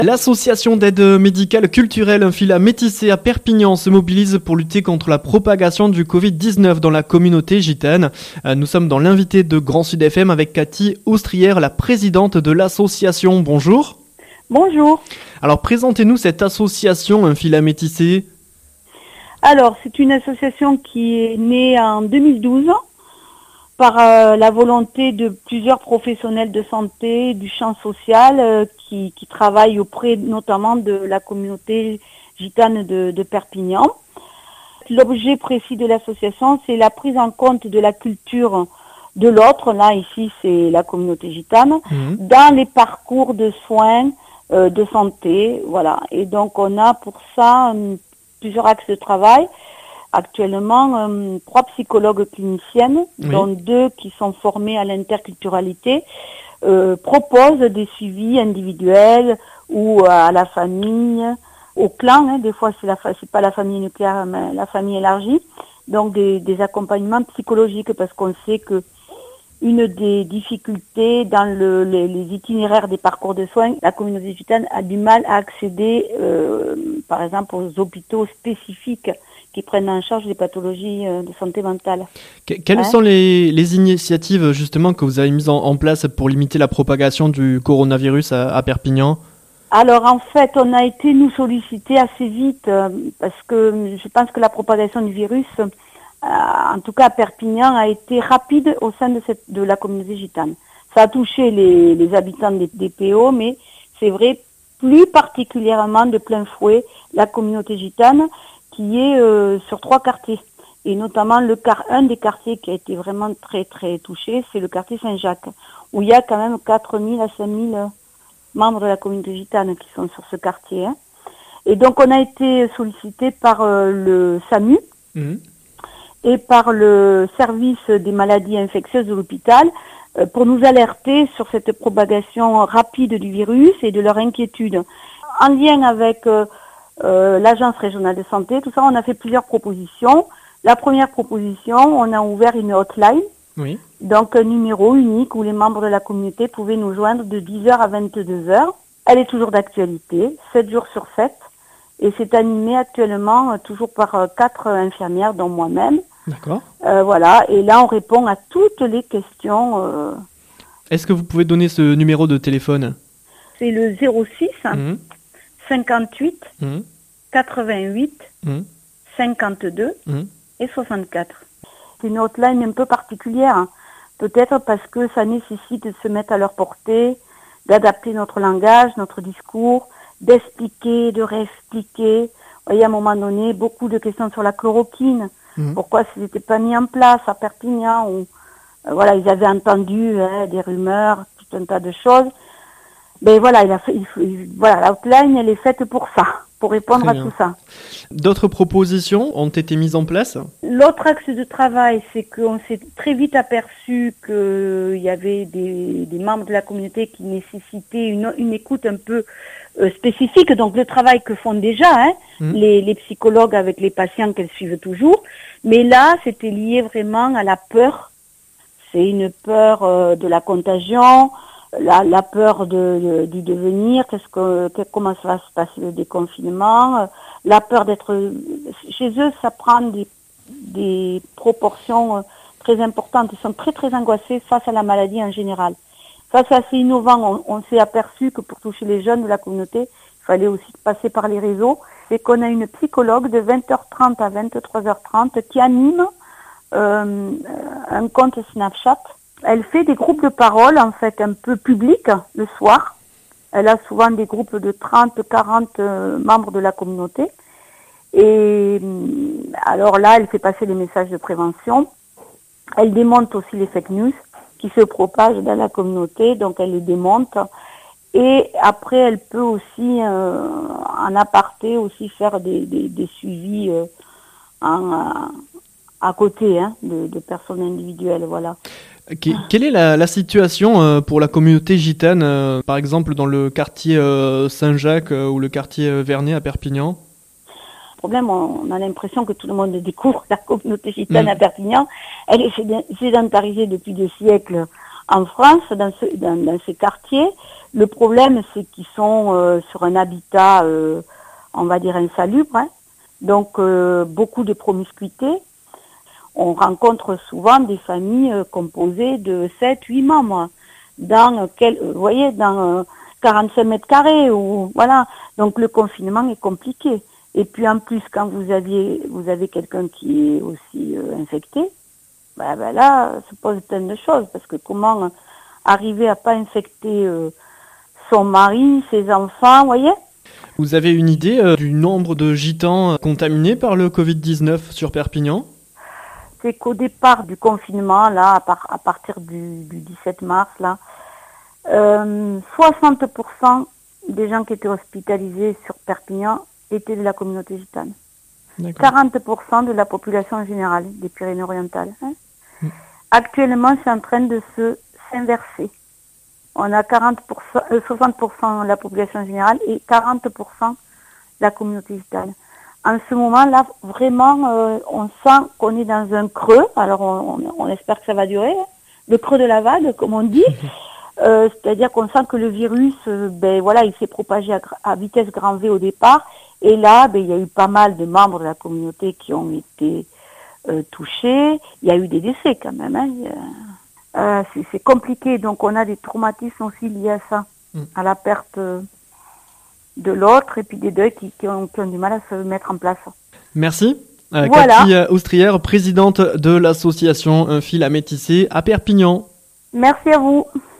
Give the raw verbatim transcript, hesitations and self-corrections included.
L'association d'aide médicale culturelle Infila Métissé à Perpignan se mobilise pour lutter contre la propagation du covid dix-neuf dans la communauté gitane. Nous sommes dans l'invité de Grand Sud F M avec Cathy Austrière, la présidente de l'association. Bonjour. Bonjour. Alors présentez-nous cette association Infila Métissé. Alors c'est une association qui est née en deux mille douze par euh, la volonté de plusieurs professionnels de santé du champ social euh, qui, qui travaillent auprès notamment de la communauté gitane de, de Perpignan. L'objet précis de l'association, c'est la prise en compte de la culture de l'autre, là ici c'est la communauté gitane, mmh. dans les parcours de soins, euh, de santé, voilà. Et donc on a pour ça euh, plusieurs axes de travail. Actuellement, euh, trois psychologues cliniciennes, oui. dont deux qui sont formées à l'interculturalité, euh, proposent des suivis individuels ou à la famille, au clan. Hein, des fois, c'est la c'est pas la famille nucléaire, mais la famille élargie. Donc, des, des accompagnements psychologiques, parce qu'on sait que une des difficultés dans le, les, les itinéraires des parcours de soins, la communauté gitane a du mal à accéder, euh, par exemple, aux hôpitaux spécifiques qui prennent en charge les pathologies de santé mentale. Que, quelles hein sont les, les initiatives justement que vous avez mises en, en place pour limiter la propagation du coronavirus à, à Perpignan ? Alors en fait, on a été nous solliciter assez vite euh, parce que je pense que la propagation du virus, euh, en tout cas à Perpignan, a été rapide au sein de, cette, de la communauté gitane. Ça a touché les, les habitants des, des P O, mais c'est vrai plus particulièrement de plein fouet la communauté gitane, qui est euh, sur trois quartiers. Et notamment, le car- un des quartiers qui a été vraiment très, très touché, c'est le quartier Saint-Jacques, où il y a quand même quatre mille à cinq mille membres de la communauté gitane qui sont sur ce quartier. Hein. Et donc, on a été sollicité par euh, le SAMU mmh. et par le service des maladies infectieuses de l'hôpital euh, pour nous alerter sur cette propagation rapide du virus et de leur inquiétude. En lien avec... Euh, Euh, l'agence régionale de santé, tout ça, on a fait plusieurs propositions. La première proposition, on a ouvert une hotline, oui. donc un numéro unique où les membres de la communauté pouvaient nous joindre de dix heures à vingt-deux heures. Elle est toujours d'actualité, sept jours sur sept, et c'est animé actuellement euh, toujours par euh, quatre infirmières, dont moi-même. D'accord. Euh, voilà, et là on répond à toutes les questions. Euh... Est-ce que vous pouvez donner ce numéro de téléphone ? C'est le zéro six mmh. cinquante-huit mmh. quatre-vingt-huit mmh. cinquante-deux mmh. et soixante-quatre. C'est une hotline un peu particulière, hein. Peut-être parce que ça nécessite de se mettre à leur portée, d'adapter notre langage, notre discours, d'expliquer, de réexpliquer. Vous voyez, à un moment donné, beaucoup de questions sur la chloroquine. Mmh. Pourquoi ça n'était pas mis en place à Perpignan où, euh, voilà, ils avaient entendu hein, des rumeurs, tout un tas de choses. Ben voilà, il a fait, il, il, voilà, l'outline, elle est faite pour ça, pour répondre à tout ça. D'autres propositions ont été mises en place ? L'autre axe de travail, c'est qu'on s'est très vite aperçu qu'il y avait des, des membres de la communauté qui nécessitaient une, une écoute un peu euh, spécifique. Donc le travail que font déjà hein, mmh. les, les psychologues avec les patients qu'elles suivent toujours. Mais là, c'était lié vraiment à la peur. C'est une peur euh, de la contagion. La, la peur de, de, du devenir, qu'est-ce que, que, comment ça va se passer le déconfinement, euh, la peur d'être... Chez eux, ça prend des, des proportions euh, très importantes. Ils sont très, très angoissés face à la maladie en général. Ça, c'est assez innovant. On, on s'est aperçu que pour toucher les jeunes de la communauté, il fallait aussi passer par les réseaux. C'est qu'on a une psychologue de vingt heures trente à vingt-trois heures trente qui anime euh, un compte Snapchat. Elle fait des groupes de parole, en fait, un peu publics, le soir. Elle a souvent des groupes de trente, quarante euh, membres de la communauté. Et alors là, elle fait passer les messages de prévention. Elle démonte aussi les fake news qui se propagent dans la communauté, donc elle les démonte. Et après, elle peut aussi, euh, en aparté, aussi faire des, des, des suivis euh, en, à côté hein, de, de personnes individuelles, voilà. Quelle est la, la situation pour la communauté gitane, euh, par exemple dans le quartier euh, Saint-Jacques euh, ou le quartier euh, Vernet à Perpignan ? Le problème, on a l'impression que tout le monde découvre la communauté gitane mmh. à Perpignan. Elle est sédentarisée depuis des siècles En France, dans, ce, dans, dans ces quartiers, le problème, c'est qu'ils sont euh, sur un habitat, euh, on va dire, insalubre, hein. Donc euh, beaucoup de promiscuité. On rencontre souvent des familles euh, composées de sept, huit membres, dans, quel, vous voyez, dans euh, quarante-cinq mètres carrés, ou voilà. Donc le confinement est compliqué. Et puis en plus, quand vous aviez, vous avez quelqu'un qui est aussi euh, infecté, ben, ben là, se pose plein de choses, parce que comment arriver à pas infecter euh, son mari, ses enfants, vous voyez? Vous avez une idée euh, du nombre de gitans contaminés par le covid dix-neuf sur Perpignan ? C'est qu'au départ du confinement, là, à, par, à partir du, du dix-sept mars, là, euh, soixante pour cent des gens qui étaient hospitalisés sur Perpignan étaient de la communauté gitane. D'accord. quarante pour cent de la population générale des Pyrénées-Orientales. Hein. Mmh. Actuellement, c'est en train de se s'inverser. On a quarante pour cent, euh, soixante pour cent de la population générale et quarante pour cent de la communauté gitane. En ce moment-là, vraiment, euh, on sent qu'on est dans un creux. Alors, on, on, on espère que ça va durer. Hein. Le creux de la vague, comme on dit. Euh, c'est-à-dire qu'on sent que le virus, euh, ben voilà, il s'est propagé à, à vitesse grand V au départ. Et là, ben, il y a eu pas mal de membres de la communauté qui ont été euh, touchés. Il y a eu des décès quand même. Hein. Euh, c'est, c'est compliqué. Donc, on a des traumatismes aussi liés à ça, mm. à la perte euh, de l'autre et puis des deuils qui, qui, ont, qui ont du mal à se mettre en place. Merci. Euh, voilà. Cathy Austrière, présidente de l'association Un fil à métisser à Perpignan. Merci à vous.